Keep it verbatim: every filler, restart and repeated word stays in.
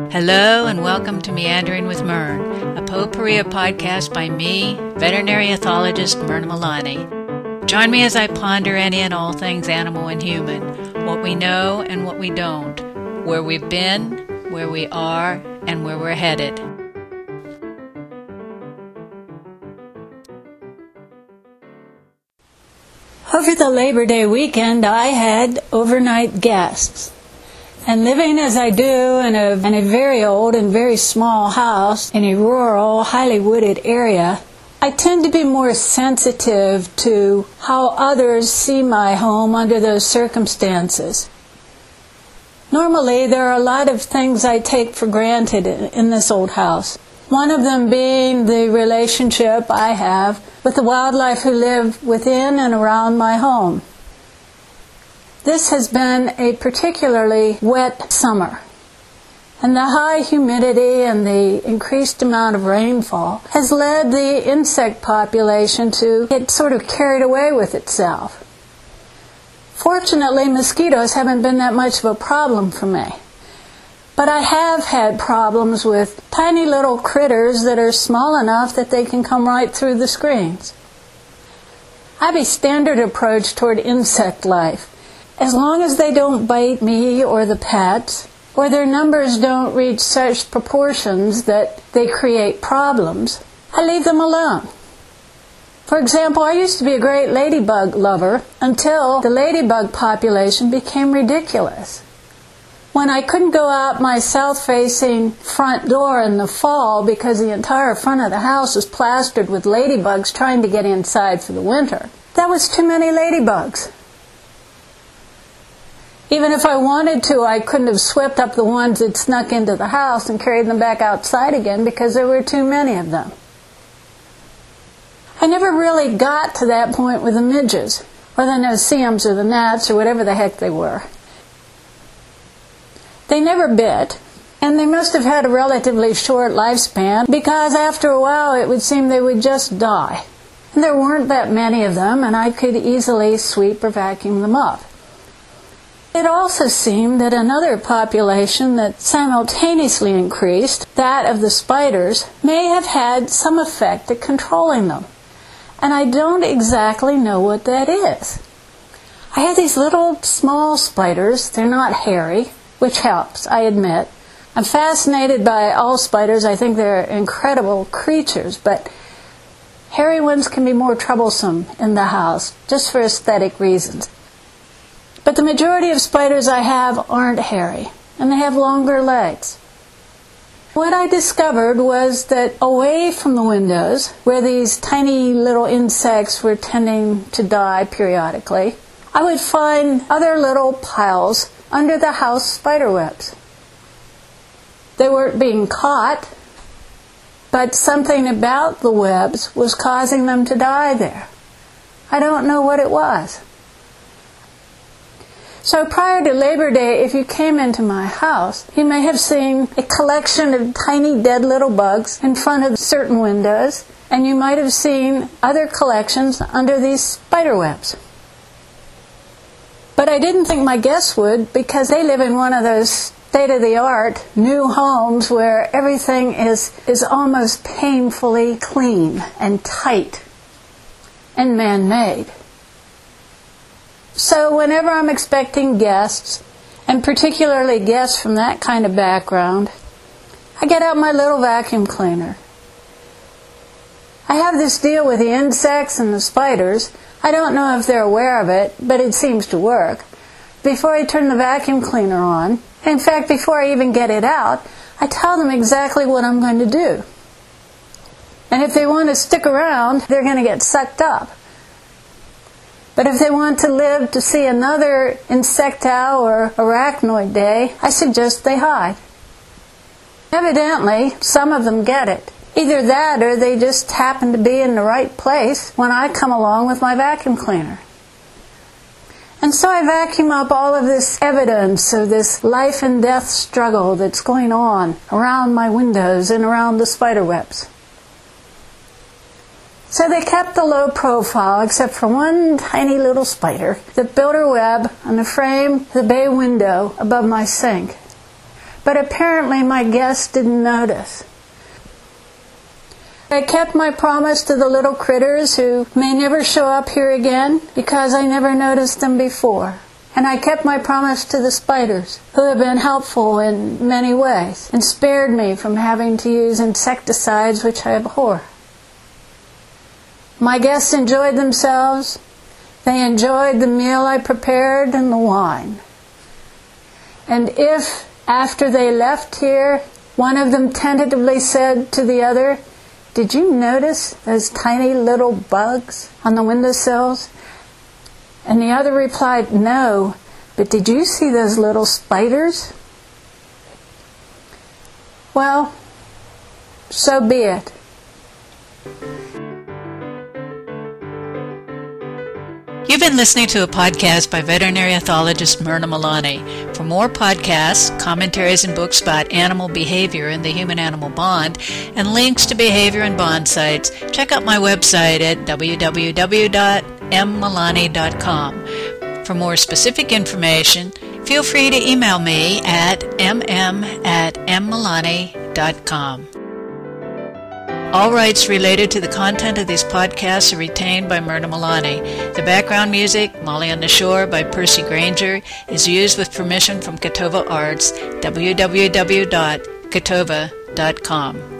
Hello and welcome to Meandering with Myrn, a potpourri podcast by me, veterinary ethologist Myrna Milani. Join me as I ponder any and all things animal and human, what we know and what we don't, where we've been, where we are, and where we're headed. Over the Labor Day weekend, I had overnight guests. And living as I do in a, in a very old and very small house in a rural, highly wooded area, I tend to be more sensitive to how others see my home under those circumstances. Normally, there are a lot of things I take for granted in, in this old house. One of them being the relationship I have with the wildlife who live within and around my home. This has been a particularly wet summer, and the high humidity and the increased amount of rainfall has led the insect population to get sort of carried away with itself. Fortunately, mosquitoes haven't been that much of a problem for me, but I have had problems with tiny little critters that are small enough that they can come right through the screens. I have a standard approach toward insect life. As long as they don't bite me or the pets, or their numbers don't reach such proportions that they create problems, I leave them alone. For example, I used to be a great ladybug lover until the ladybug population became ridiculous. When I couldn't go out my south-facing front door in the fall because the entire front of the house was plastered with ladybugs trying to get inside for the winter, that was too many ladybugs. Even if I wanted to, I couldn't have swept up the ones that snuck into the house and carried them back outside again because there were too many of them. I never really got to that point with the midges, or the no-see-ums or the gnats or whatever the heck they were. They never bit, and they must have had a relatively short lifespan because after a while it would seem they would just die. And there weren't that many of them, and I could easily sweep or vacuum them up. It also seemed that another population that simultaneously increased, that of the spiders, may have had some effect at controlling them. And I don't exactly know what that is. I have these little small spiders. They're not hairy, which helps, I admit. I'm fascinated by all spiders. I think they're incredible creatures, but hairy ones can be more troublesome in the house, just for aesthetic reasons. But the majority of spiders I have aren't hairy, and they have longer legs. What I discovered was that away from the windows, where these tiny little insects were tending to die periodically, I would find other little piles under the house spider webs. They weren't being caught, but something about the webs was causing them to die there. I don't know what it was. So prior to Labor Day, if you came into my house, you may have seen a collection of tiny dead little bugs in front of certain windows, and you might have seen other collections under these spider webs. But I didn't think my guests would, because they live in one of those state-of-the-art new homes where everything is, is almost painfully clean and tight and man-made. So whenever I'm expecting guests, and particularly guests from that kind of background, I get out my little vacuum cleaner. I have this deal with the insects and the spiders. I don't know if they're aware of it, but it seems to work. Before I turn the vacuum cleaner on, in fact, before I even get it out, I tell them exactly what I'm going to do. And if they want to stick around, they're going to get sucked up. But if they want to live to see another insectile or arachnoid day, I suggest they hide. Evidently, some of them get it. Either that or they just happen to be in the right place when I come along with my vacuum cleaner. And so I vacuum up all of this evidence of this life and death struggle that's going on around my windows and around the spider webs. So they kept the low profile, except for one tiny little spider that built her web on the frame of the bay window above my sink. but apparently my guests didn't notice. I kept my promise to the little critters who may never show up here again because I never noticed them before. And I kept my promise to the spiders, who have been helpful in many ways and spared me from having to use insecticides which I abhor. My guests enjoyed themselves. They enjoyed the meal I prepared and the wine. And if, after they left here, one of them tentatively said to the other, "Did you notice those tiny little bugs on the windowsills?" And the other replied, "No, but did you see those little spiders?" Well, so be it. You've been listening to a podcast by veterinary ethologist Myrna Malani. For more podcasts, commentaries, and books about animal behavior and the human-animal bond, and links to behavior and bond sites, check out my website at w w w dot m malani dot com. For more specific information, feel free to email me at m m at m malani dot com. All rights related to the content of these podcasts are retained by Myrna Malani. The background music, Molly on the Shore by Percy Granger, is used with permission from Catova Arts, w w w dot catova dot com.